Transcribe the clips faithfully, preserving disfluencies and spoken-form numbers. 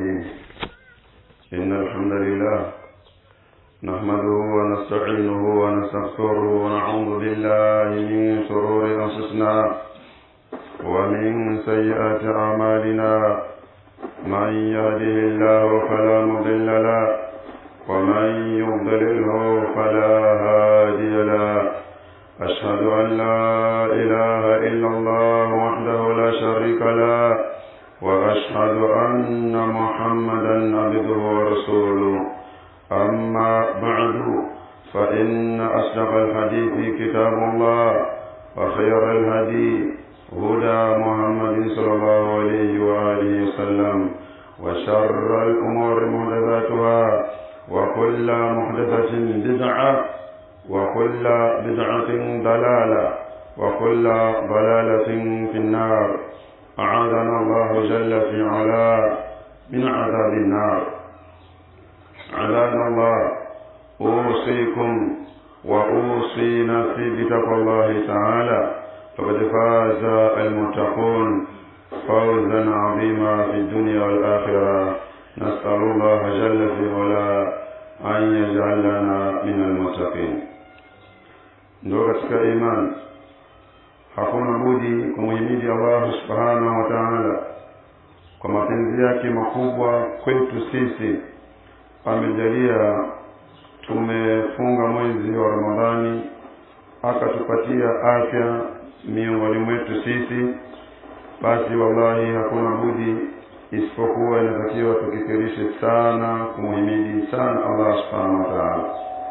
الرحيم. إن الحمد لله نحمده ونستعينه ونستغفره ونعوذ بالله من شرور أنفسنا ومن سيئات أعمالنا. من يهده الله فلا مضل له ومن يضلله فلا هادي له. أشهد أن لا إله إلا الله وحده لا شريك له وأشهد أن محمدا عبده ورسوله. أما بعد فإن أصدق الحديث كتاب الله وخير الهدي هدى محمد صلى الله عليه وآله وسلم وشر الأمور محدثاتها وكل محدثة بدعة وكل بدعة ضلالة وكل ضلالة في النار. أعاذنا الله جل في علا من عذاب النار. عذاب الله أوصيكم وأوصي نفسي بتقوى الله تعالى فقد فاز المتقون فوزا عظيما في الدنيا والآخرة. نسأل الله جل في علا أن يجعلنا من المتقين. ndugu katika imani, hakuna budi kumhimidi Allah subhanahu wa ta'ala kwa mapenzi yake makubwa kwetu sisi. Amejalia tumefunga mwezi wa Ramadhani, akatupatia afya miongoni mwetu sisi. Basi wallahi hakuna budi isipokuwa inatakiwa tukikirishe sana kumhimidi sana Allah subhanahu wa ta'ala.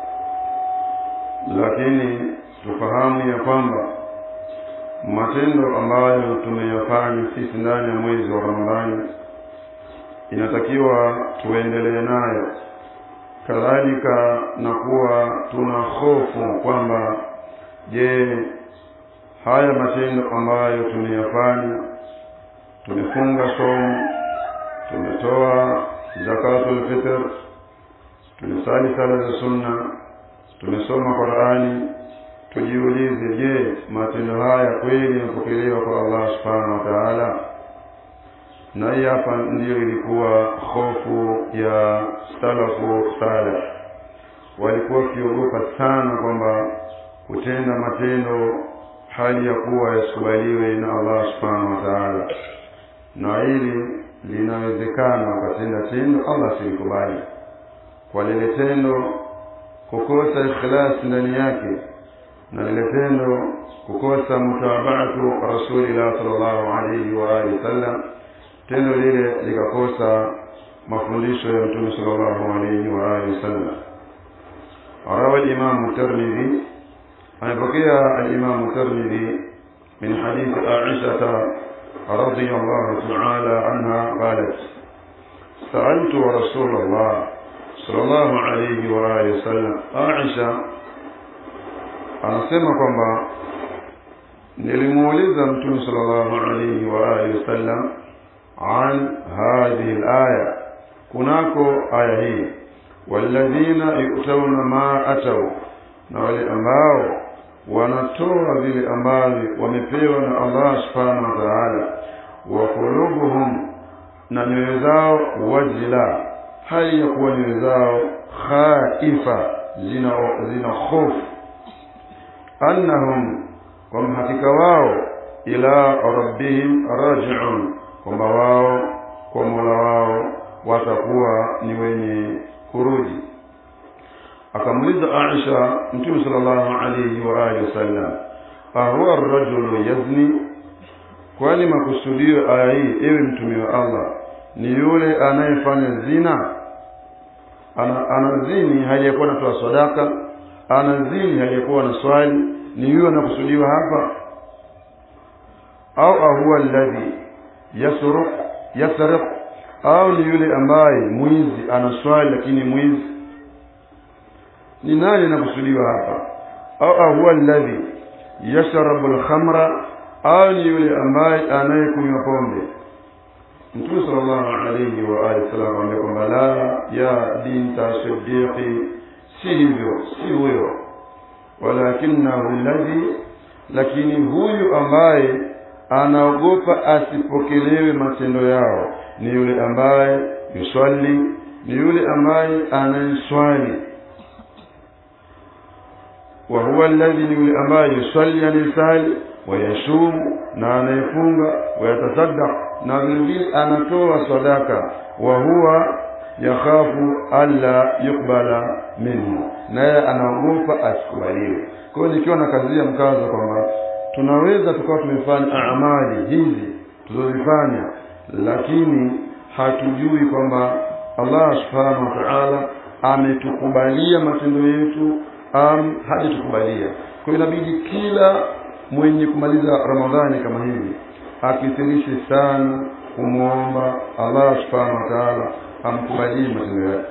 Lakini tufahamu ya kwamba matendo ambayo tumeyafanya sisi ndani ya mwezi wa Ramadhani inatakiwa tuendelee nayo, kadhalika na kuwa tuna hofu kwamba je, haya matendo ambayo tumeyafanya, tumefunga somo, tumetoa zakatul fitr, tumesali sala za sunna, tumesoma Qur'ani, tujiulize, je, matendo haya kweli yanapokelewa kwa Allah subhanahu wa ta'ala? Na hii hapa ndiyo ilikuwa hofu ya salafu salih. Walikuwa wakiogopa sana kwamba kutenda matendo hali ya kuwa yasikubaliwe na Allah subhanahu wa ta'ala, na hili linawezekana ukatenda tendo Allah silikubali kwa lile tendo kukosa ikhlas ndani yake, na lile tendo kukosa mutabaatu rasulillah sallallahu alayhi wa alihi wasallam, tendo lile likakosa mafundisho ya Mtume sallallahu alayhi wa alihi wasallam. Rawa al-Imam Tirmidhi, anapokea al-Imam Tirmidhi min hadith Aisha radhiyallahu ta'ala anha qalat sa'altu Rasulullah sallallahu alayhi wa alihi wasallam. Aisha anasema kwamba nilimuuliza Mtume sallallahu alayhi wa alihi wasallam an hadhihi al-aya, kunako aya hii, walladhina yu'tawna ma ataw, na wale ambao wanatoa vile ambavyo wamepewa na Allah subhanahu wa ta'ala, wa qulubuhum, na nyoyo zao wajila, hali ya kuwa nyoyo zao khaifa, zina zina hofu, annahum, kwa hakika wao, ila rabbihim raji'un, kwamba wao kwa Mola wao watakuwa ni wenye kurudi. Akamuliza Aisha Mtume sallallahu alayhi wa alihi wasallam, ahuwa ar-rajulu yazni, kwani makusudio aya hii, ewe Mtume wa Allah, ni yule anayefanya zina? Ana anazini hajakuwa anatoa sadaka, anazini hajakuwa na swali, ni yule anakusudiwa hapa? Au ahuwa alladhi yasruq yasriq, au ni yule ambaye mwizi anaswali lakini mwizi? Ni nani anakusudiwa hapa? Au ahuwa alladhi yashrabu al-khamra, au ni yule ambaye anayekunywa pombe? Mtume sallallahu alayhi wa alihi wasallam amekwamba la ya binta siddiqi, si hivyo, si huyo, walakinahu alladhi, lakini huyu ambaye anaogopa asipokelewe matendo yao ni yule ambaye yusalli ni yule ambaye anaswali, wa huwa alladhi ni yule ambaye yusalli anisali wa yasumu na anafunga wa yatasaddaq na vile anatoa sadaka, wa huwa yakhafu alla yuqbala minhu, naye anaogopa asikubaliwe. Kwa hiyo nikiwa na kazi ya mkazo kwamba tunaweza tukawa tumefanya amali hizi tulizofanya, lakini hatujui kwamba Allah subhanahu wa ta'ala ametukubalia matendo yetu am hajatukubalia. Kwa hiyo inabidi kila mwenye kumaliza Ramadhani kama hivi akithirishe sana kumuomba Allah subhanahu wa ta'ala amkubalie matendo yake.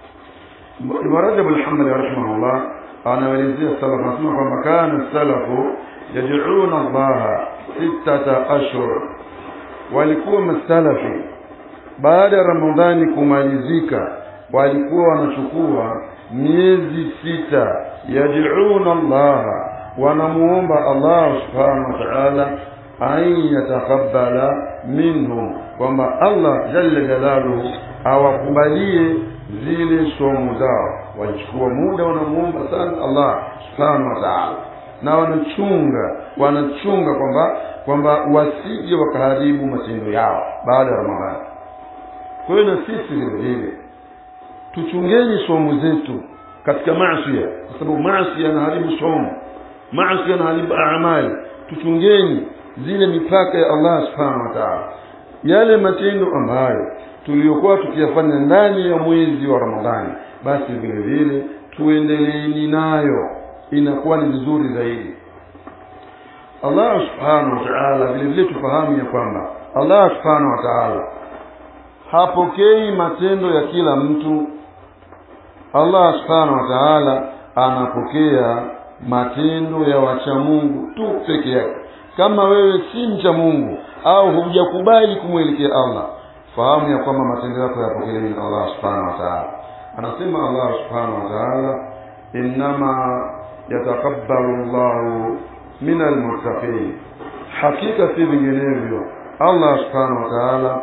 Ibn Rajab al-Hanbali rahimahullah anaelezea salafu, anasema kwamba kana salafu yad'una Allah sittata ashhur, walikuwa masalafi baada ya Ramadhani kumalizika walikuwa wanachukua miezi sita, yad'una Allah, wanamuomba Allah subhanahu wa ta'ala an yataqabbala minhum, kwamba Allah jalla jalaluhu awakubalie zile somo zao. Walichukua muda wanamuomba sana Allah subhanahu wa ta'ala, na wanachunga wanachunga kwamba kwamba wasije wakaharibu matendo yao baada ya Ramadhani. Kwa hiyo na sisi vile vile tuchungeni somo zetu katika maasi, kwa sababu maasi yanaharibu somo, maasi yanaharibu amali. Tuchungeni zile mipaka ya Allah subhanahu wa ta'ala, yale matendo ambayo tuliyokuwa tukiyafanya ndani ya mwezi wa Ramadhani, basi vile vile tuendeleeni nayo, inakuwa ni vizuri zaidi. Allah subhanahu wa ta'ala vile vile tufahamu ya kwamba Allah subhanahu wa ta'ala hapokei matendo ya kila mtu. Allah subhanahu wa ta'ala anapokea matendo ya wacha Mungu tu peke yake. Kama wewe si mcha Mungu au hujakubali kumwelekea Allah, fahamu ya kwamba matendo yako yapokelewi na Allah subhanahu wa ta'ala. Anasema Allah subhanahu wa ta'ala, innama yataqabbalu Allahu minal muttaqin, hakika si vinginevyo Allah subhanahu wa ta'ala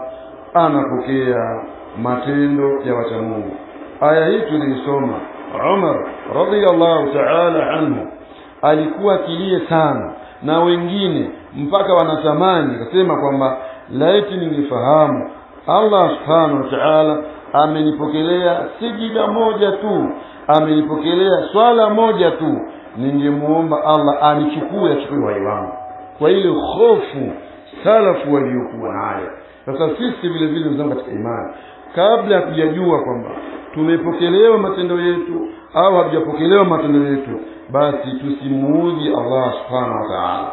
anapokea matendo ya wacha Mungu. Aya hii tulisoma, Umar radhiyallahu ta'ala anhu alikuwa kilie sana, na wengine mpaka wanatamani kusema kwamba laiti ningefahamu Allah subhanahu wa ta'ala amenipokelea sijida moja tu, amenipokelea swala moja tu, ningemuomba Allah anichukue achukue uhai wangu. Kwa ile hofu salafu waliokuwa nayo. Sasa sisi vile vile mzangu katika imani, kabla ya kujua kwamba tumepokelewa matendo yetu au hatujapokelewa matendo yetu, basi tusimuudhi Allah subhanahu wa ta'ala.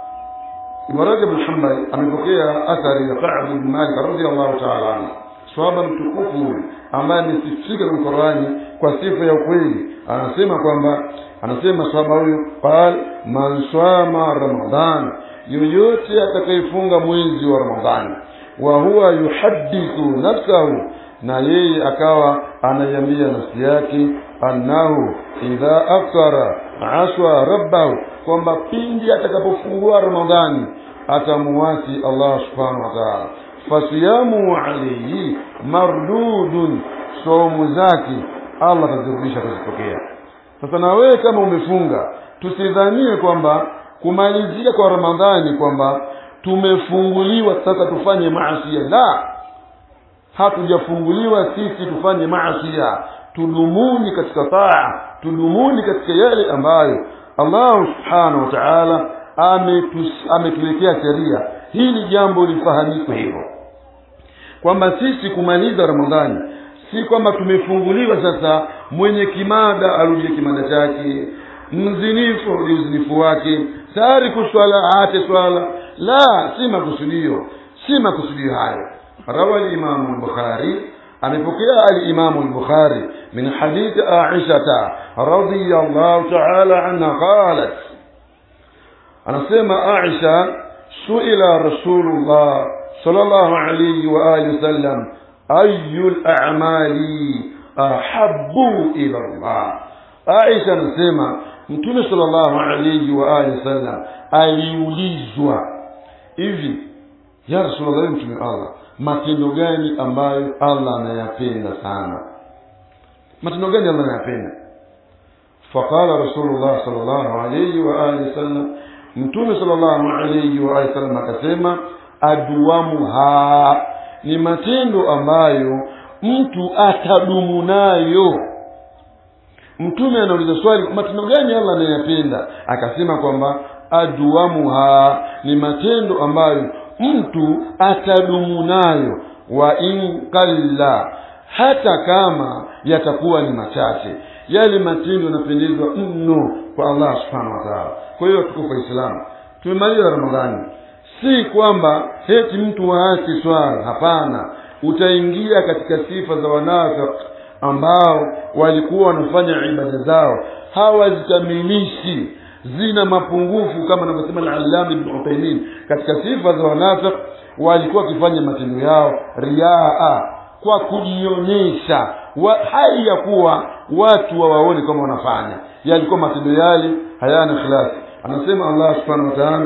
Ibn Rajab al-Hanbali amepokea athari ya Ka'b bin Malik radhiyallahu ta'ala anhu, sahaba mtukufu ambaye amesifika kwa Qur'ani kwa sifa ya ukweli. Anasema kwamba anasema sahaba huyo, qal man swama Ramadhan, yoyote atakayefunga mwezi wa Ramadhani, wa huwa yuhaddithu nafsahu, na yeye akawa anaiambia nafsi yake, annahu idha aftara aswa rabbahu, kwamba pindi atakapofungua Ramadhani atamuasi Allah subhanahu wa ta'ala, fasiyamu alayhi mardudun, somu zake Allah atazirudisha kuzipokea. Sasa na wewe kama umefunga, tusidhanie kwamba kumalizika kwa Ramadhani kwamba tumefunguliwa sasa tufanye maasi. La, hatujafunguliwa sisi tufanye maasi. Tudumuni katika taa, tudumuni katika yale ambayo Allah subhanahu wa ta'ala ametuletea sheria. Hili jambo lifahamike hivyo, kwamba sisi kumaliza Ramadhani si kwamba tumefunguliwa sasa mwenye kimada arudie kimada chake, mzinifu arudie uzinifu wake, tayari kuswala ate swala. La, si makusudio, si makusudio hayo. Rawa al-Imam al-Bukhari, amepokea al-Imam al-Bukhari min hadith Aisha radhiyallahu ta'ala anha qalat, anasema Aisha, suila Rasulullah sallallahu alayhi wa alihi wasallam ayyul a'mali ahabbu ila Allah. Aisha anasema Mtume sallallahu alayhi wa alihi wasallam aliulizwa hivi, ya Rasulullah, mtume Allah, matendo gani ambayo Allah anayapenda sana? Matendo gani Allah anayapenda? Faqala Rasulullah sallallahu alayhi wa alihi wasallam, mtume sallallahu alayhi wa alihi wasallam akasema, adwamuha, ni matendo ambayo mtu atadumu nayo. Mtume anauliza swali, matendo gani Allah anayapenda? Akasema kwamba adwamuha, ni matendo ambayo mtu atadumu nayo, wa in qalla, hata kama yatakuwa ni machache. Yale matendo yanapendezwa mno kwa Allah subhanahu wa ta'ala. Kwa hiyo tuko kwa Uislamu, tumemaliza Ramadhani, si kwamba heti mtu waache swala, hapana. Utaingia katika sifa za wanafiki ambao walikuwa wanafanya ibada zao hawazikamilishi, zina mapungufu, kama anavyosema al-Allama Ibn Uthaymeen. Katika sifa za wanafiki, walikuwa wakifanya matendo yao riaa, kwa kujionyesha, hai ya kuwa watu wawaone kama wanafanya. Yalikuwa matendo yale hayana ikhlas. Anasema Allah subhanahu wa ta'ala,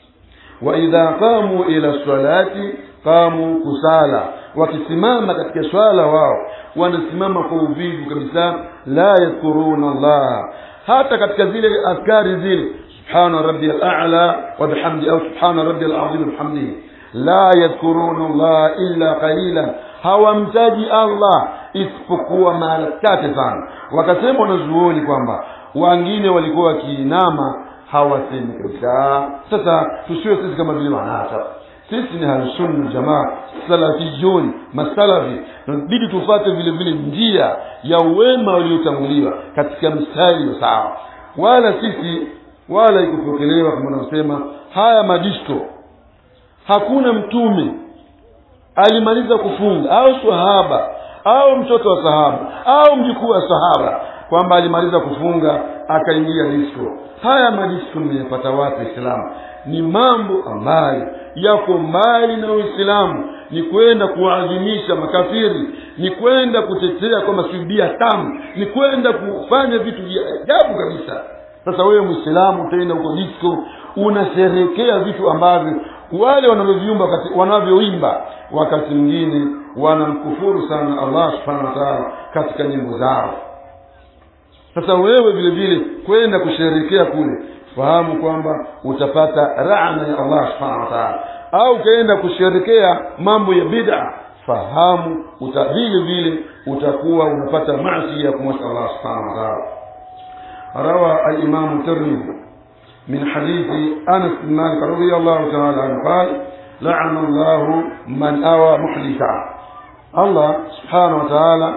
wa idha qamu ila salati qamu kusala, wakisimama katika swala wao wanasimama kwa uvivu kabisa. La yadhkuruna Allah, hata katika zile askari zile, subhana rabbiyal a'la wa bihamdi, au subhana rabbiyal azim wa bihamdihi, la yadhkuruna Allah illa qalilan, hawamtaji Allah isipokuwa mara chache sana. Wakasema wanazuoni kwamba wengine walikuwa wakiinama hawasemi kabisa. Sasa tusiwe sisi kama vile wanaacha. Sisi ni Ahlusunna jamaa, salafiyun, masalafi, inabidi tufuate vile vile njia ya wema waliotanguliwa katika mstari wa sawa. Wala sisi wala ikupokelewa kama wanasema haya madisto. Hakuna mtume alimaliza kufunga, au sahaba, au mtoto wa sahaba, au mjukuu wa sahaba, kwamba alimaliza kufunga akaingia disco. Haya madisko mmeyapata wapi Uislamu? Ni mambo ambayo yako mbali na Uislamu, ni kwenda kuadhimisha makafiri, ni kwenda kutetea kwa masudia tamu, ni kwenda kufanya vitu vya ajabu kabisa. Sasa wewe Muislamu utaenda huko disco, unasherehekea vitu ambavyo wale wanavyoimba wakati wanavyoimba wakati mwingine wanamkufuru sana Allah subhanahu wa ta'ala katika nyimbo zao. Sasa wewe vile vile kwenda kusherehekea kule, fahamu kwamba utapata laana ya Allah subhanahu wa ta'ala. Au kaenda kusherehekea mambo ya bid'a, fahamu utavile vile utakuwa unapata maasi ya kumwasi Allah subhanahu wa ta'ala. Rawa al-Imam Tirmidhi min hadithi Anas bin Malik radhiyallahu ta'ala anhu qala, la'ana Allahu man awa muhditha, Allah subhanahu wa ta'ala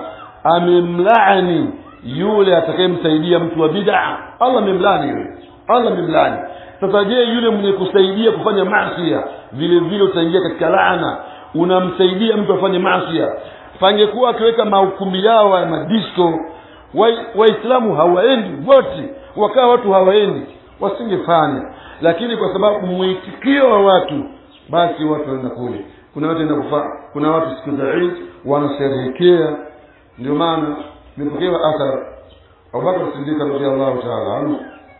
amemlaani yule atakayemsaidia mtu wa bid'a. Allah amemlaani yule, Allah amemlaani. Sasa je, yule mwenye kusaidia kufanya maasi vile vile utaingia katika laana? Unamsaidia mtu afanye maasi. Pangekuwa akiweka mahukumu yao ya madisko, Waislamu hawaendi wote, wakaa watu hawaendi, wasingefanya. Lakini kwa sababu mwitikio wa watu, basi watu wanaenda kule. Kuna watu wanaenda kufa, kuna watu siku za Eid wanasherehekea. Ndio maana nipokewa athar Abu Bakr Siddiq radhiyallahu ta'ala anhu,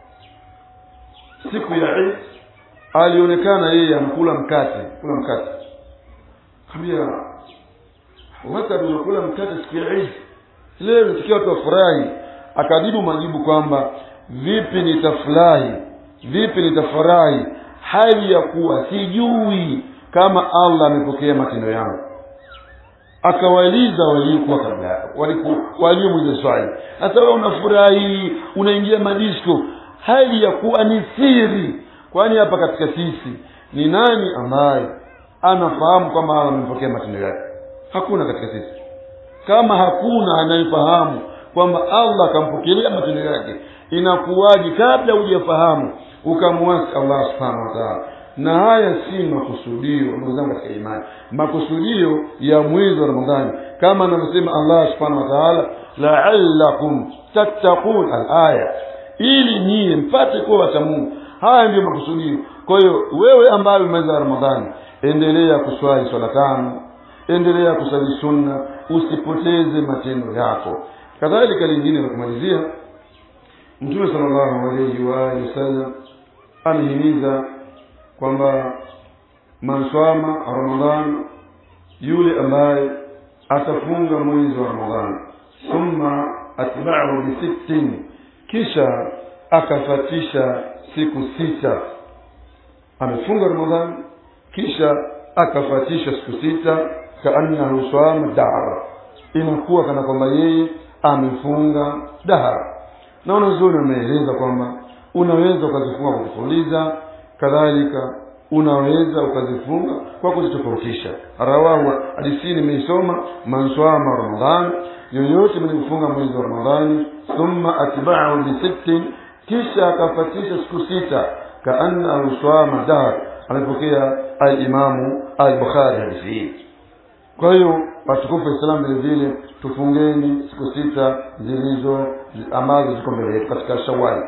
siku ya Eid alionekana yeye anakula mkate, kula mkate. Kabia wakati anakula mkate siku ya Eid, leo tukiwa watu wafurahi, akajibu majibu kwamba vipi nitafurahi, vipi nitafurahi hali ya kuwa sijui kama Allah amepokea matendo yangu. Akawaliza waliokuwa kabla yake, walikuwa waliomuuliza swali, sasa wewe unafurahi unaingia madisko hali ya kuwa ni siri? Kwani hapa katika sisi ni nani ambaye anafahamu kama Allah amepokea matendo yake? Hakuna katika sisi. Kama hakuna anayefahamu kwamba Allah akampokelea matendo yake, inakuwaje kabla hujafahamu ukamwasi Allah subhanahu wa ta'ala? Na haya si makusudio ndugu zangu katika imani. Makusudio ya mwezi wa Ramadhani kama anavyosema Allah subhanahu wa ta'ala, la'allakum tattaqun, al-aya, ili nyie mpate kuwa wacha Mungu. Haya ndio makusudio. Kwa hiyo wewe ambaye umeweza Ramadhani, endelea kuswali swala tano, endelea kusali sunna, usipoteze matendo yako. Kadhalika lingine la kumalizia, Mtume sallallahu alayhi wa sallam anahimiza kwamba man swama Ramadhan, yule ambaye atafunga mwezi wa Ramadhan, thumma atba'ahu bi sittin, kisha akafatisha siku sita. Amefunga Ramadhan kisha akafatisha siku sita, kaannahu swama dahar, inakuwa kana kwamba yeye amefunga dahar. Na wanazuoni wameeleza kwamba unaweza ukazifunga kwa kufuliza, kadhalika unaweza ukazifunga kwa kuzitofautisha. Rawahu, hadithi nimeisoma, man swama Ramadhan, yoyote mwenye kufunga mwezi wa Ramadhani, thumma atba'ahu bi sittin, kisha akafatisha siku sita, kaannahu swama dahr. Amepokea al-Imamu al-Bukhari hadithi. Kwa hiyo watukufu wa Islam, vile vile tufungeni siku sita zilizo ambazo ziko mbele yetu katika Shawwal.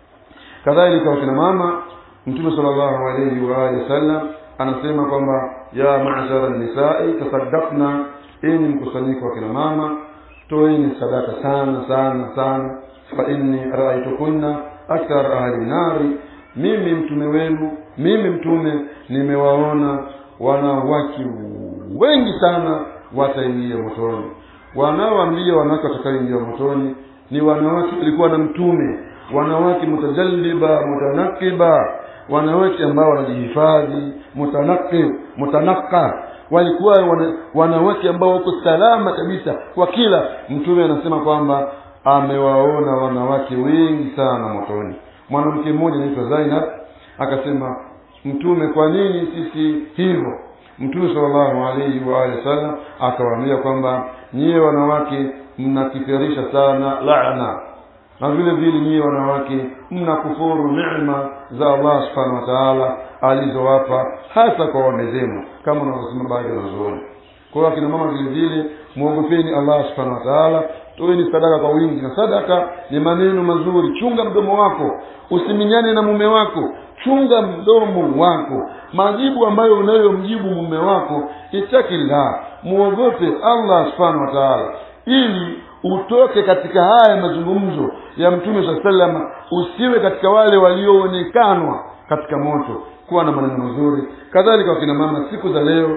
Kadhalika wakina mama, Mtume sallallahu alayhi wa alihi wasallam anasema kwamba ya ma'ashara an-nisa'i tasaddaqna, enyi mkusanyiko wa kina mama, toeni sadaka sana sana sana, fa inni ra'aytukunna akthar ahli nari, mimi mtume wenu, mimi mtume nimewaona wanawake wengi sana wataingia motoni. Wanaoambia wanawake watakaoingia motoni ni wanawake walikuwa na mtume, wanawake mutajalliba mutanakiba, wanawake ambao wanajihifadhi, mutanaqib mutanaqqa, walikuwa wana, wanawake ambao wako salama kabisa kwa kila. Mtume anasema kwamba amewaona wanawake wengi sana motoni. Mwanamke mmoja anaitwa Zainab akasema, Mtume, kwa nini sisi hivyo? Mtume sallallahu alayhi wa alihi wasallam akawaambia kwamba nyie wanawake mnakithirisha sana laana, na vile vile nyie wanawake mnakufuru neema za Allah subhanahu wa ta'ala alizowapa hasa kwa waume zenu, kama wanavyosema baadhi ya wanazuoni. Kwa hiyo kina mama vile vile muogopeni Allah subhanahu wa ta'ala, toeni sadaka kwa wingi. Na sadaka ni maneno mazuri. Chunga mdomo wako, usiminyane na mume wako, chunga mdomo wako. Majibu ambayo unayomjibu mume wako, itakillah, muogope Allah subhanahu wa ta'ala, ili utoke katika haya mazungumzo ya Mtume sallallahu alayhi wasallam, usiwe katika wale walioonekana katika moto. Kuwa na maneno mazuri. Kadhalika wakina mama, siku za leo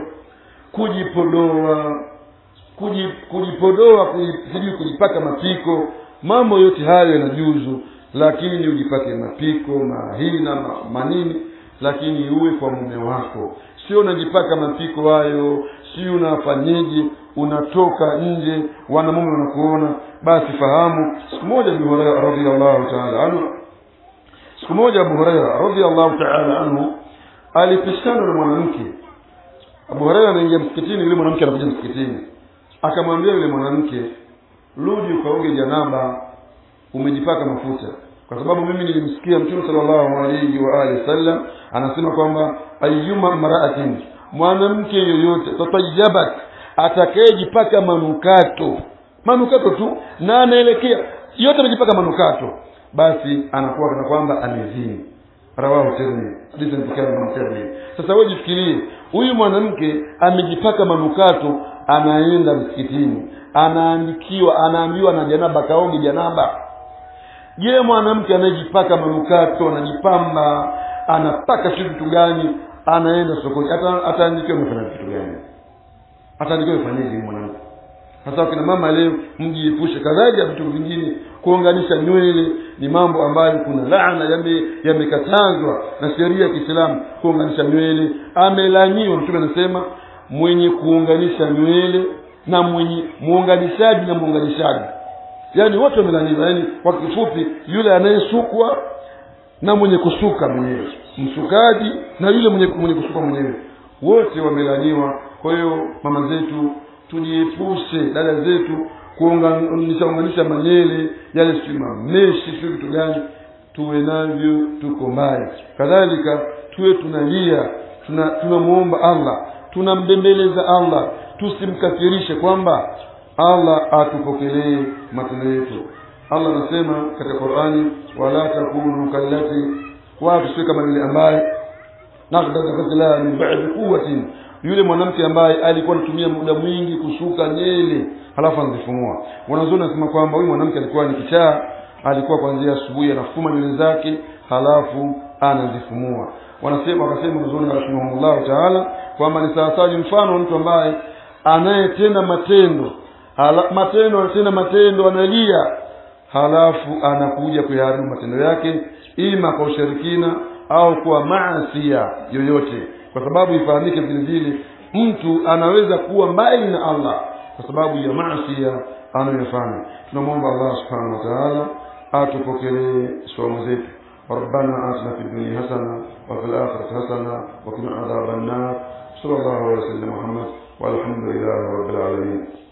kujipodoa, kujipodoa, kujisiji kujipaka mapiko, mambo yote hayo yanajuzu, lakini ujipake mapiko, mahina, manini, lakini uwe kwa mume wako. Sio unajipaka mapiko hayo, sio unafanyeje, unatoka nje wanamume wanakuona. Basi fahamu, siku moja Abu Hurairah radhiyallahu ta'ala anhu, siku moja Abu Hurairah radhiyallahu ta'ala anhu alipishana na mwanamke. Abu Hurairah anaingia msikitini, yule mwanamke anakuja msikitini, akamwambia yule mwanamke, rudi ukaoge janaba, umejipaka mafuta. Kwa sababu mimi nilimsikia Mtume sallallahu alayhi wa alihi wasallam anasema kwamba ayyuma mar'atin, mwanamke yoyote tatayabat, atakayejipaka manukato, manukato tu na anaelekea yote amejipaka manukato, basi anakuwa kana kwamba amezini. Rawahu Tirmidhi, hadithi mpokea na Tirmidhi. Sasa wewe jifikirie, huyu mwanamke amejipaka manukato, anaenda msikitini, anaandikiwa, anaambiwa na janaba kaoge janaba. Je, mwanamke anayejipaka manukato, anajipamba, anapaka kitu gani, anaenda sokoni, hata ataandikiwa mfanya kitu gani? Ataandikiwa fanyaje mwanamke? Sasa kina mama leo mjiepushe. Kadhalika vitu vingine, kuunganisha nywele ni mambo ambayo kuna laana yame yamekatazwa na sheria ya Kiislamu. Kuunganisha nywele amelaniwa. Mtume anasema mwenye kuunganisha nywele na mwenye muunganishaji na muunganishaji, yani wote wamelaniwa. Yani kwa kifupi, yule anayesukwa na mwenye kusuka mwenyewe, msukaji na yule mwenye mwenye kusuka mwenyewe, wote wamelaniwa. Kwa hiyo mama zetu tujiepushe, dada zetu, kuunganisha unganisha manyele yale, si mameshi, si vitu gani, tuwe navyo, tuko mbali. Kadhalika tuwe tunalia, tuna tunamuomba Allah, tunambembeleza Allah, tusimkafirishe kwamba Allah atupokelee matendo yetu. Allah anasema katika Qur'ani, wala takunu kallati, watu sio kama yule ambaye nakadakazila min ba'd quwwatin, yule mwanamke ambaye alikuwa anatumia muda mwingi kusuka nywele halafu anazifumua. Wanazuoni wanasema kwamba huyu mwanamke alikuwa ni kichaa, alikuwa kuanzia asubuhi anafuma nywele zake halafu anazifumua. Wanasema wakasema mzoni rahimahullah ta'ala kwamba ni sawasawa mfano mtu ambaye anayetenda matendo Hala, matendo anatenda matendo analia, halafu anakuja kuyaharibu matendo yake ima kwa ushirikina au kwa maasiya yoyote. Kwa sababu ifahamike vile vile mtu anaweza kuwa mbali na Allah kwa sababu ya maasiya anayofanya. Tunamwomba Allah subhanahu wa ta'ala atupokelee somo zetu. ربنا آتنا في الدنيا حسنة وفي الآخرة حسنة وقنا عذاب النار. صلى الله عليه وسلم محمد والحمد لله رب العالمين.